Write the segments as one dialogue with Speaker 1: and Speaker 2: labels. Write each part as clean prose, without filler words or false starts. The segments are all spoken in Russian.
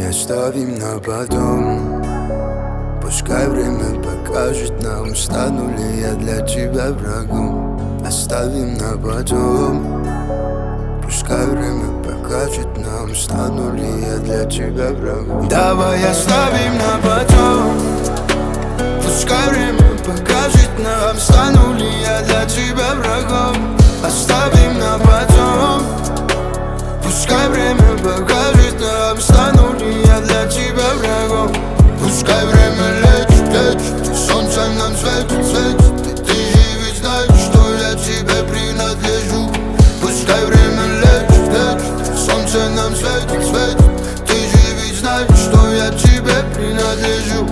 Speaker 1: оставим на потом. Пускай время покажет нам, стану ли я для тебя врагом. Оставим на потом. Пускай время покажет нам, стану ли я для тебя врагом. Давай оставим на потом. Пускай время покажет нам, стану ли я для тебя врагом. Оставим на потом. Пускай время покажет нам, стану ли я для тебя врагом. Пускай время лечит, лечит, и солнце нам светит, светит. И ты же ведь знаешь, что я тебе принадлежу. Пускай время лечит, лечит, и солнце нам светит, светит. Ты же ведь знаешь, что я тебе принадлежу.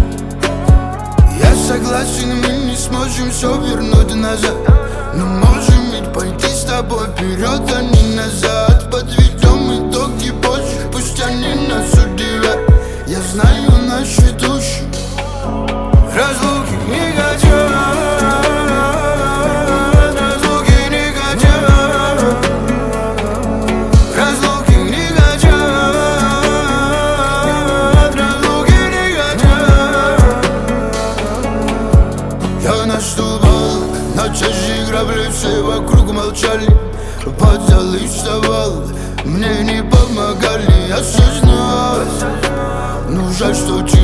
Speaker 1: Я согласен, мы не сможем все вернуть назад, но можем ведь пойти с тобой вперед, а не назад. Подведем итоги позже, пусть они нас удивят. Я знаю наши души, разлуки не хотят, разлуки не хотят, разлуки не хотят, разлуки не хотят. Я наступал на чужие грабли, все вокруг молчали, подзал и вставал, мне не помогали, осознал. Ну жаль, что